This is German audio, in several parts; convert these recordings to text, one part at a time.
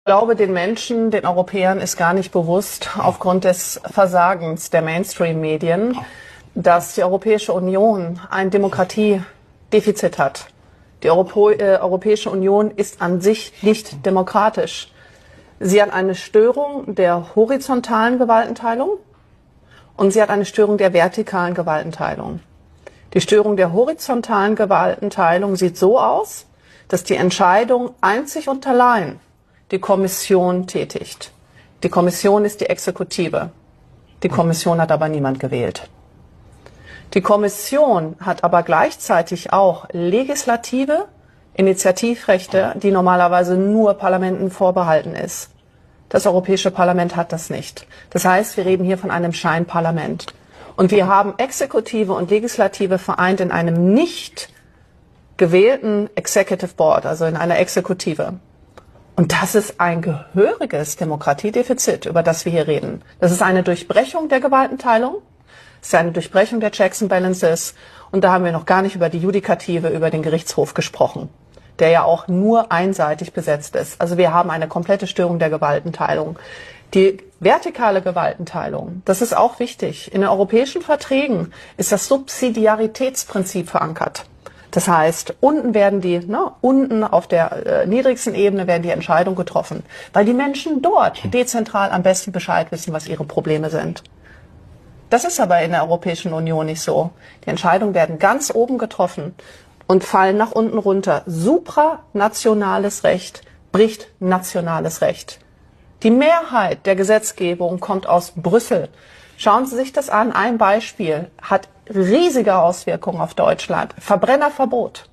glaube, den Menschen, den Europäern ist gar nicht bewusst, aufgrund des Versagens der Mainstream-Medien, dass die Europäische Union ein Demokratiedefizit hat. Die Europäische Union ist an sich nicht demokratisch. Sie hat eine Störung der horizontalen Gewaltenteilung und sie hat eine Störung der vertikalen Gewaltenteilung. Die Störung der horizontalen Gewaltenteilung sieht so aus, dass die Entscheidung einzig und allein die Kommission tätigt. Die Kommission ist die Exekutive. Die Kommission hat aber niemand gewählt. Die Kommission hat aber gleichzeitig auch legislative Initiativrechte, die normalerweise nur Parlamenten vorbehalten ist. Das Europäische Parlament hat das nicht. Das heißt, wir reden hier von einem Scheinparlament. Und wir haben Exekutive und Legislative vereint in einem nicht gewählten Executive Board, also in einer Exekutive. Und das ist ein gehöriges Demokratiedefizit, über das wir hier reden. Das ist eine Durchbrechung der Gewaltenteilung, es ist eine Durchbrechung der Checks and Balances. Und da haben wir noch gar nicht über die Judikative, über den Gerichtshof gesprochen, der ja auch nur einseitig besetzt ist. Also wir haben eine komplette Störung der Gewaltenteilung. Die vertikale Gewaltenteilung, das ist auch wichtig. In den europäischen Verträgen ist das Subsidiaritätsprinzip verankert. Das heißt, unten auf der niedrigsten Ebene werden die Entscheidungen getroffen, weil die Menschen dort dezentral am besten Bescheid wissen, was ihre Probleme sind. Das ist aber in der Europäischen Union nicht so. Die Entscheidungen werden ganz oben getroffen und fallen nach unten runter. Supranationales Recht bricht nationales Recht. Die Mehrheit der Gesetzgebung kommt aus Brüssel. Schauen Sie sich das an. Ein Beispiel hat riesige Auswirkungen auf Deutschland. Verbrennerverbot,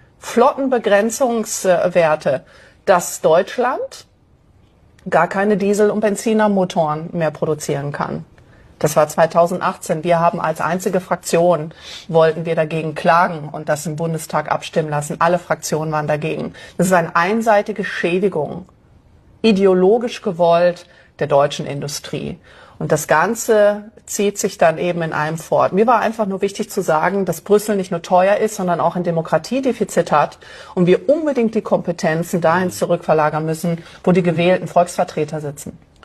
Flottenbegrenzungswerte, dass Deutschland gar keine Diesel- und Benzinermotoren mehr produzieren kann. Das war 2018. Wir haben als einzige Fraktion, wollten wir dagegen klagen und das im Bundestag abstimmen lassen. Alle Fraktionen waren dagegen. Das ist eine einseitige Schädigung, ideologisch gewollt, der deutschen Industrie. Und das Ganze zieht sich dann eben in einem fort. Mir war einfach nur wichtig zu sagen, dass Brüssel nicht nur teuer ist, sondern auch ein Demokratiedefizit hat und wir unbedingt die Kompetenzen dahin zurückverlagern müssen, wo die gewählten Volksvertreter sitzen.